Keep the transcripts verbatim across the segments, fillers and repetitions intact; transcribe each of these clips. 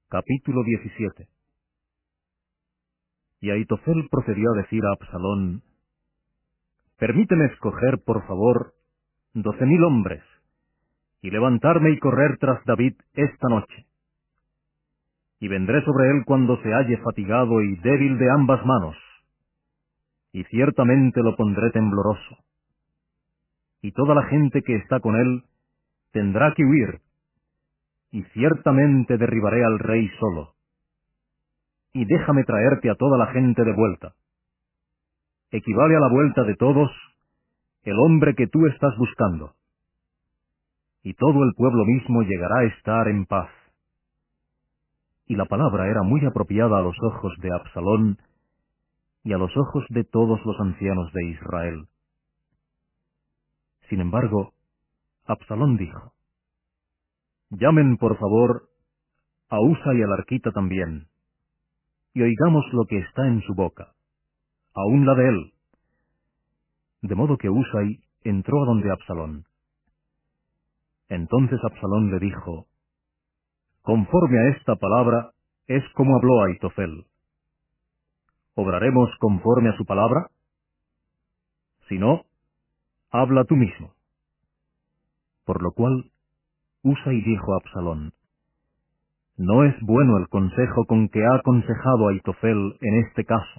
Capítulo diecisiete. Y Ahitofel procedió a decir a Absalón: Permíteme escoger, por favor, doce mil hombres, y levantarme y correr tras David esta noche. Y vendré sobre él cuando se halle fatigado y débil de ambas manos, y ciertamente lo pondré tembloroso. Y toda la gente que está con él tendrá que huir, y ciertamente derribaré al rey solo. Y déjame traerte a toda la gente de vuelta. Equivale a la vuelta de todos el hombre que tú estás buscando. Y todo el pueblo mismo llegará a estar en paz. Y la palabra era muy apropiada a los ojos de Absalón y a los ojos de todos los ancianos de Israel. Sin embargo, Absalón dijo: Llamen, por favor, a Usai el arquita también, y oigamos lo que está en su boca, aun la de él. De modo que Usai entró a donde Absalón. Entonces Absalón le dijo: Conforme a esta palabra es como habló Ahitofel. ¿Obraremos conforme a su palabra? Si no, habla tú mismo. Por lo cual Usai dijo a Absalón: No es bueno el consejo con que ha aconsejado Ahitofel en este caso.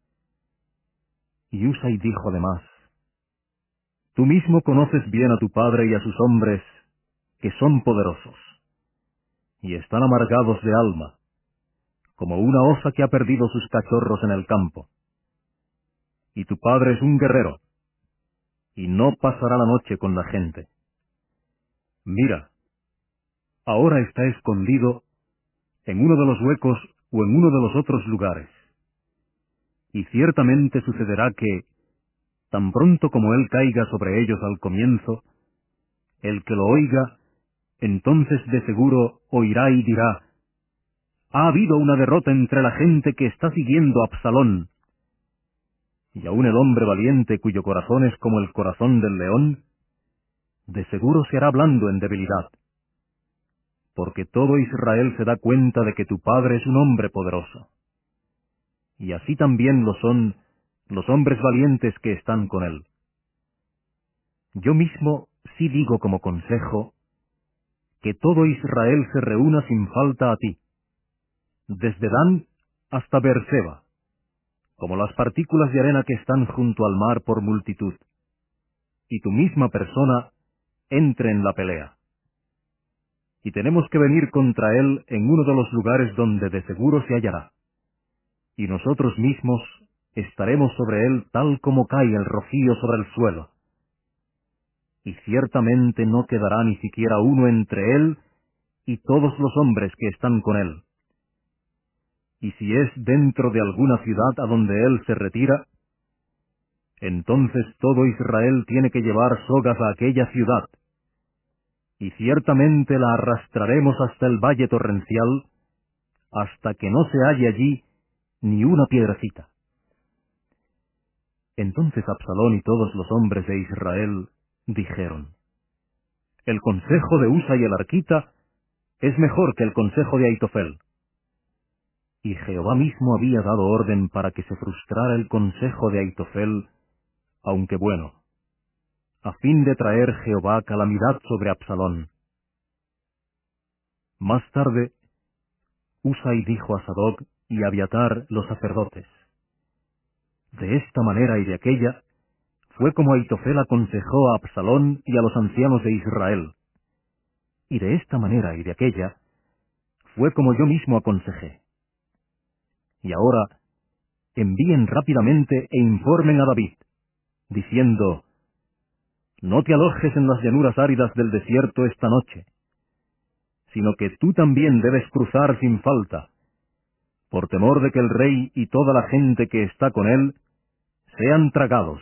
Y Usai dijo además: Tú mismo conoces bien a tu padre y a sus hombres, que son poderosos, y están amargados de alma, como una osa que ha perdido sus cachorros en el campo. Y tu padre es un guerrero, y no pasará la noche con la gente. Mira, ahora está escondido en uno de los huecos o en uno de los otros lugares. Y ciertamente sucederá que, tan pronto como él caiga sobre ellos al comienzo, el que lo oiga, entonces de seguro oirá y dirá: Ha habido una derrota entre la gente que está siguiendo a Absalón. Y aun el hombre valiente cuyo corazón es como el corazón del león, de seguro se hará blando en debilidad. Porque todo Israel se da cuenta de que tu padre es un hombre poderoso. Y así también lo son los hombres valientes que están con él. Yo mismo sí digo como consejo, que todo Israel se reúna sin falta a ti, desde Dan hasta Beerseba, como las partículas de arena que están junto al mar por multitud, y tu misma persona entre en la pelea. Y tenemos que venir contra él en uno de los lugares donde de seguro se hallará, y nosotros mismos estaremos sobre él tal como cae el rocío sobre el suelo. Y ciertamente no quedará ni siquiera uno entre él y todos los hombres que están con él. Y si es dentro de alguna ciudad a donde él se retira, entonces todo Israel tiene que llevar sogas a aquella ciudad, y ciertamente la arrastraremos hasta el valle torrencial, hasta que no se halle allí ni una piedrecita. Entonces Absalón y todos los hombres de Israel dijeron: El consejo de Usai el arquita es mejor que el consejo de Ahitofel. Y Jehová mismo había dado orden para que se frustrara el consejo de Ahitofel, aunque bueno, a fin de traer Jehová calamidad sobre Absalón. Más tarde, Usai dijo a Sadoc y a Abiatar los sacerdotes: De esta manera y de aquella fue como Ahitofel aconsejó a Absalón y a los ancianos de Israel. Y de esta manera y de aquella fue como yo mismo aconsejé. Y ahora envíen rápidamente e informen a David, diciendo: No te alojes en las llanuras áridas del desierto esta noche, sino que tú también debes cruzar sin falta, por temor de que el rey y toda la gente que está con él sean tragados.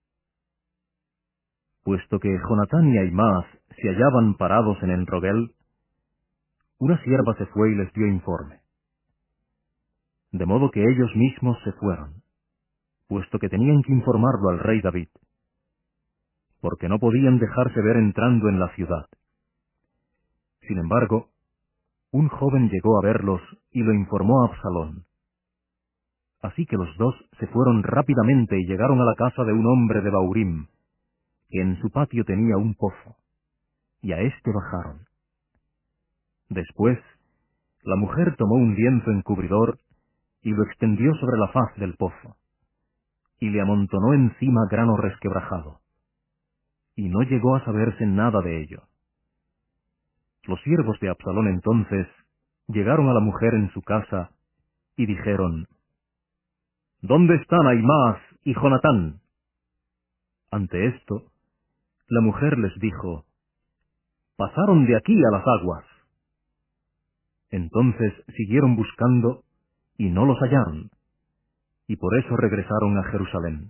Puesto que Jonatán y Ahimaaz se hallaban parados en Enrogel, una sierva se fue y les dio informe. De modo que ellos mismos se fueron, puesto que tenían que informarlo al rey David, porque no podían dejarse ver entrando en la ciudad. Sin embargo, un joven llegó a verlos y lo informó a Absalón. Así que los dos se fueron rápidamente y llegaron a la casa de un hombre de Baurim, que en su patio tenía un pozo, y a éste bajaron. Después, la mujer tomó un lienzo encubridor y lo extendió sobre la faz del pozo, y le amontonó encima grano resquebrajado, y no llegó a saberse nada de ello. Los siervos de Absalón entonces llegaron a la mujer en su casa y dijeron: ¿Dónde están Ahimaas y Jonatán? Ante esto, la mujer les dijo: Pasaron de aquí a las aguas. Entonces siguieron buscando y no los hallaron, y por eso regresaron a Jerusalén.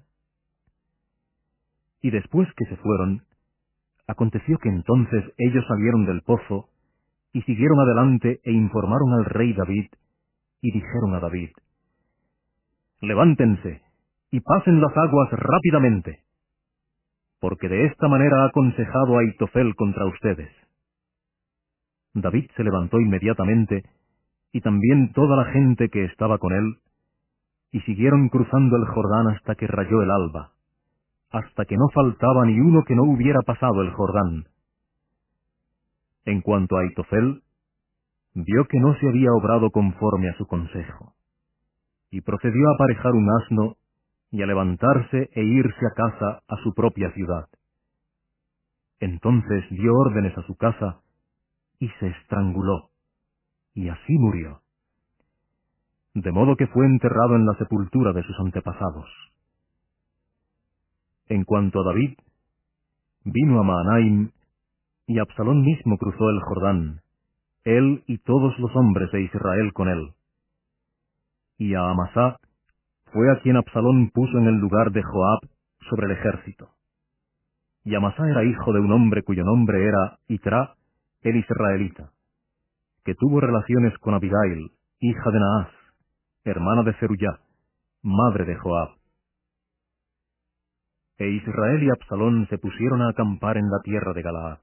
Y después que se fueron, aconteció que entonces ellos salieron del pozo y siguieron adelante e informaron al rey David, y dijeron a David: Levántense y pasen las aguas rápidamente, porque de esta manera ha aconsejado Ahitofel contra ustedes. David se levantó inmediatamente, y también toda la gente que estaba con él, y siguieron cruzando el Jordán hasta que rayó el alba, hasta que no faltaba ni uno que no hubiera pasado el Jordán. En cuanto a Ahitofel, vio que no se había obrado conforme a su consejo, y procedió a aparejar un asno, y a levantarse e irse a casa a su propia ciudad. Entonces dio órdenes a su casa, y se estranguló, y así murió. De modo que fue enterrado en la sepultura de sus antepasados. En cuanto a David, vino a Mahanaim, y Absalón mismo cruzó el Jordán, él y todos los hombres de Israel con él. Y a Amasá fue a quien Absalón puso en el lugar de Joab sobre el ejército. Y Amasá era hijo de un hombre cuyo nombre era Itra, el israelita, que tuvo relaciones con Abigail, hija de Naas, hermana de Zeruyá, madre de Joab. E Israel y Absalón se pusieron a acampar en la tierra de Galaad.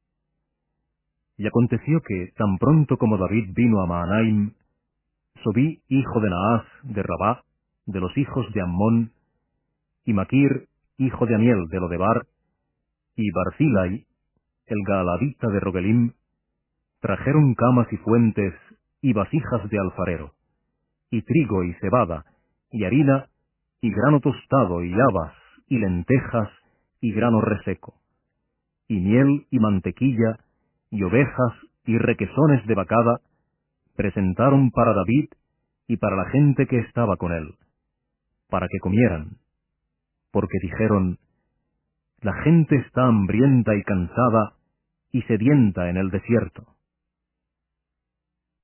Y aconteció que, tan pronto como David vino a Mahanaim, Sobí, hijo de Naas, de Rabá, de los hijos de Ammón, y Maquir, hijo de Amiel, de Lodebar, y Barzilai, el Gaaladita de Rogelim, trajeron camas y fuentes, y vasijas de alfarero, y trigo y cebada, y harina, y grano tostado, y habas, y lentejas, y grano reseco, y miel y mantequilla, y ovejas, y requesones de vacada, presentaron para David y para la gente que estaba con él, para que comieran, porque dijeron: La gente está hambrienta y cansada y sedienta en el desierto.